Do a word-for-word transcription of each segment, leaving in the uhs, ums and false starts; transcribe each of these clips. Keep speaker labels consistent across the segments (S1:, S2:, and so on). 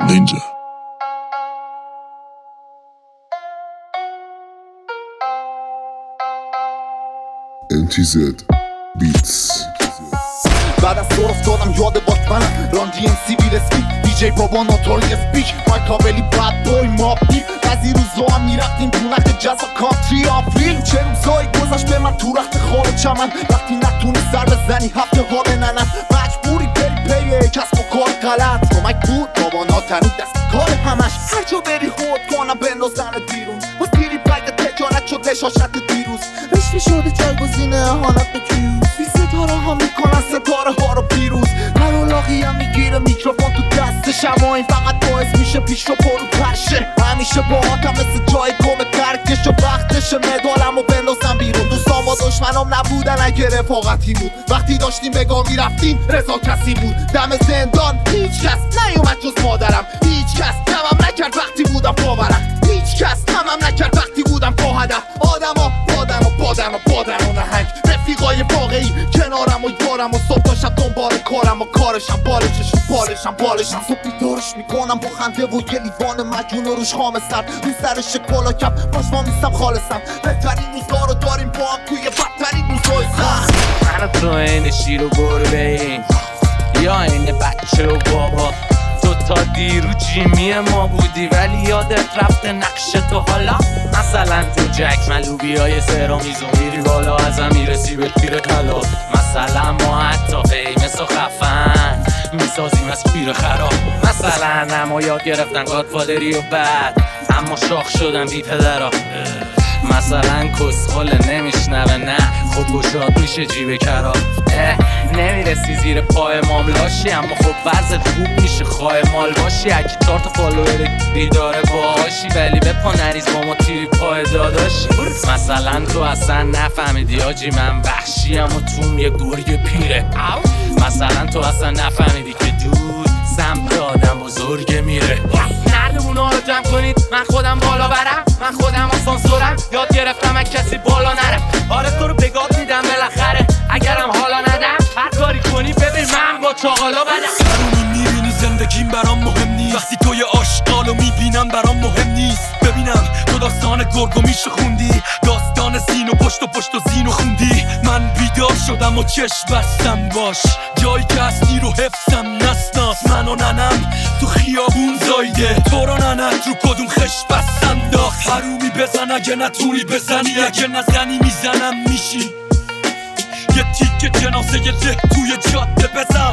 S1: Ninja. ام تی زد بیتس.
S2: بعد از تو افتادم یاد باش منم رانجی ام سی ویل اسپیک دی جی بابا ناتوری اسپیک مایک کابلی بد بوی مابی بعضی روزا هم میرفتیم تو نخت جز و کانتری آفریل. چه روزایی گذاشت به من تو رخت خور چمن وقتی نتونی سر بزنی هفته ها بننن مجبوری بری پی کسب و کار غلط کمک بود بابا ناتنی دست کار همش هر جا بری خود کنم بندازن بیرون باز دیری بگ تجارت شد نشاشت دیروز رشوی شده جایگزین اهانت به کیوز بی ستاره ها میکنن ستاره ها رو پیروز نرولاقی هم میگیره میکروفون تو دستش اما این فقط باعث میشه پیش رو پرو پرشه همیشه با آتم مثل جای گم ترکش و وقتش مدالم و بندازم بیرون دوستان با دشمنام نبودن اگه رفاقتی بود وقتی داشتیم بگاه میرفتیم رضا کسی بود دم زندان هیچ کس نیومد جز مادرم هیچ کس تمام نکرد وقتی بودم پاورم هیچ کس تمام نکرد وقتی بودم پا هدف آدما بادم و بادم و بادم و نهنگ رفیقای واقعی کنارم و یارم و صبح تا شب دنبال کارم و کارشم بالشش بالشم بالشم صبح بیدارش میکنم با خنده و یه لیوان مجون و روش خام سر روی سرش کلا کپ پاشما میستم خالصم بهترین روزگاه رو داریم با هم توی بدترین روزهای سخت
S3: منو تو این شیر و گربه این یا این بچه و بابا تو تا دیرو جیمی ما بودی ولی یادت رفته نقش تو حالا مثلا تو جک ملوبی های سرامیز و میری بالا ازم میرسی به پیر طلا مثلا ما حتی فیمس و خفن میسازیم از پیر خراب مثلا اما یاد گرفتن گادفادری و بعد اما شاخ شدن بی پدرها مثلا کسخل نمیشنوه نه خب گشاد میشه جیب کرا نمیرسی زیر پای ماملاشی اما خب وضعت خوب میشه خواه مال باشی اگه چار تا فالوور دیداره باهاشی ولی به پا نریز با ما تیری پای داداشی مثلا تو اصلا نفهمیدی آجی من وحشیم و توم یه گرگ پیره مثلا تو اصلا نفهمیدی که دود سمت آدم بزرگ میره نردمونا رو جمع کنید من خودم بالا برم من خودم آسانسورم یاد گرفتم اگه کسی بالا نرم آره تو رو بگات میدم بالاخره اگرم حالا ندم هر کاری کنی ببین من با چاقالا بدم
S4: درونی میبینی زندگیم برام مهم نیست وقتی توی آشغالو میبینم برام مهم نیست ببینم تو داستان گرگو میشه خوندی داستان زین و پشت و پشت و زین و خوندی من بیدار شدم و چشم بستم باش جایی که هستی رو حفظم نسناس من و ننم تو خیابون زایده تو رو ننت رو کدوم خش بست انداخت حرومی بزن اگه نتونی بزنی اگه نزنی میزنم میشی یه تیکه جنازه یه ده توی جاده بزن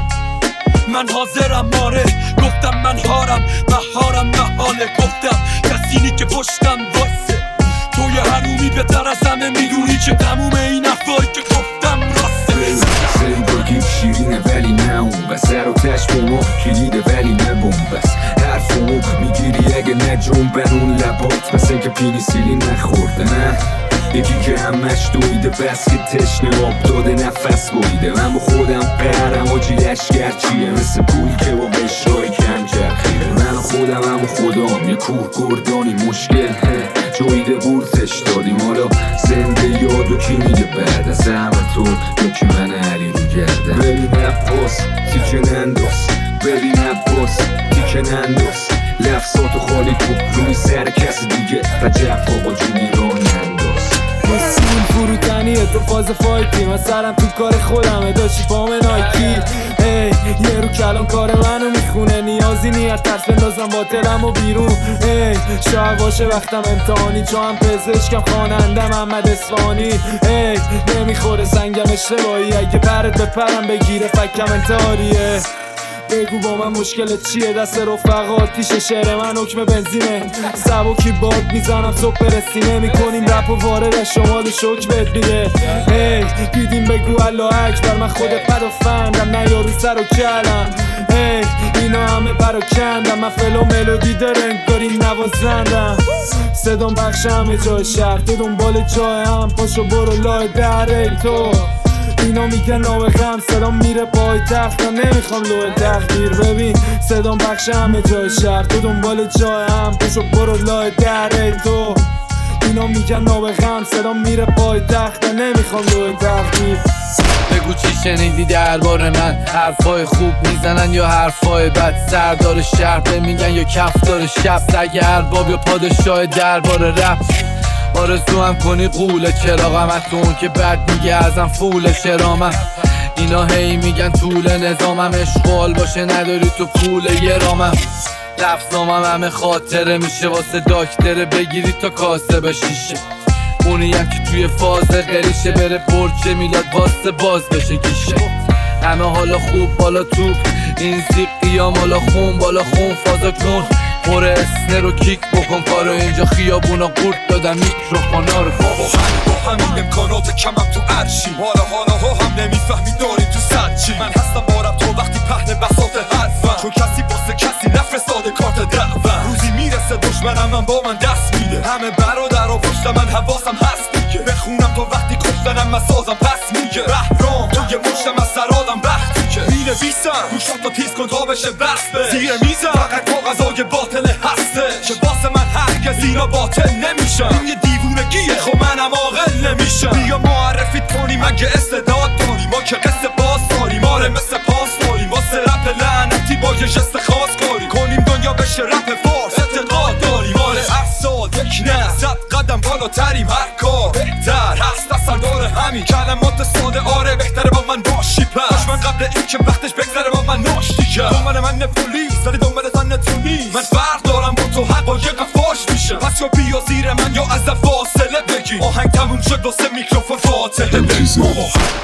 S4: من حاضرم ماره گفتم من هارم مهارم محاله گفتم کسینی که پشتم واسه توی حرومی بهتر از همه میدونی که تموم این افایی که گفتم راسته
S5: زندگی شیرینه ولی نه اون بس سر و تش به ما کلیده ولی نه بومبس حرفمو میگیری اگه نجوم بر اون لبات مثل که پینیسیلی نخورده نه یکی که همش دویده بس که تشنه آب داده نفس بریده من با خودم قهرم و جیلشگر چیه مثل پولی که با بشرای کم چرخیده من خودم هم و خودم یه کوه گردانی مشکل جویده بورتش دادیم حالا زنده یادو کی میگه بعد از همه تو یا کی من علی رو گردم ببین عباس تیکه ننداز ببین عباس تیکه ننداز لفظاتو خالی کن روی سر کس دیگه و جف آقا جونی را ننداز
S6: سیل فروتنیه تو فاز فایتی من سرم تو کار خودمه داشتی پام نایکی ای یه رو کلان کار منو میخونه نیازی نیت ترس بندازم باطلم و بیرون ای شاید باشه وقتم امتحانی چون هم پزشکم خواننده محمد اصفهانی ای نمیخوره سنگم اشتباهی اگه پرت به پرم بگیره فکم انتحاریه بگو با من مشکلت چیه دست رفقات پیش شعر من حکم بنزینه سبکی باد میزنم صبح برسی نمیکنیم رپ و وارد از شمال شک بهت میده هی دیدیم بگو الله اکبر من خود پدافندم نه یارو سر و کلم هی اینا همه پراکندم من فلو ملودی داره انگاری نوازندم صدام بخش همه جای شهر تو دنبال جای هم پاشو برو لای در تو اینا میگن نابغم صدام میره پای تخت و نمیخوام لوه تقدیر ببین صدام بخش همه جای شهر تو دنبال جای هم پشو برو لای در تو اینا میگن نابغم صدام میره پای تخت و نمیخوام لوه تقدیر
S3: بگو چی شنیدی درباره من، حرفای خوب میزنن یا حرفای بد، سردار شهر بمیگن یا کفدار شب، سگ ارباب یا پادشاه درباره رپ. آرزو هم کنی قوله چراغم، از تو اون که بد میگه ازم فوله شرامم. اینا هی میگن طول نظامم، اشغال باشه نداری تو پول یه رامم. لفظامم همه خاطره میشه واسه داکتره بگیری تا کاسه بشیشه. اونی هم که توی فاز قریشه بره برج میلاد واسه باز بشه گیشه. همه حالا خوب بالا توپ، این زیق قیام حالا خون بالا خون فازا کن. پر اسنه رو کیک بکن کارو اینجا خیابونا قورت دادم میکروفونا رو.
S4: بابا با همین امکانات کمم تو عرشی، حالا حالا ها هم نمیفهمی داریم تو سر چی. من هستم بارم تو وقتی پهن بساط حرفم، چون کسی واسه کسی نفرستاده کارت دعوم. روزی میرسه دشمنم من با من دست میده، همه برادر و پشت من حواسم هست دیگه. بخونم تا وقتی کشتنم من سازم پس میگه. بهرام توی مشتم از سرادم بختی که مینویسم گوشات رو تیز کن تا بشه بسته. زیر میزم فقط کاغذای باطل هسته که واسه من هرگز اینا باطل نمیشم. این یه دیوونگیه خب منم عاقل نمیشم. بیا معرفیت کنیم اگه استعداد داری، ما که قصه باز داریم آره مثل پاس داریم. واسه رپ لعنتی با یه جست خاص کاری کنیم دنیا بشه رپ فارس اعتقاد داریم. آره هر سال یک نه صد قدم بالاتریم، هر کار بهتر هست از سردار همین کلمات ساده. آره بهتره با من باشی پس من قبل این که وقتش بگذره با من ناشتی کرد. دنبال من پلیس ولی دنبال تن نتونی، من فرق دارم با تو حقایق فاش میشه. پس یا بیا زیر من یا از فاصله بگی، آهنگ تموم شد واسه میکروفون فاتحه بگی.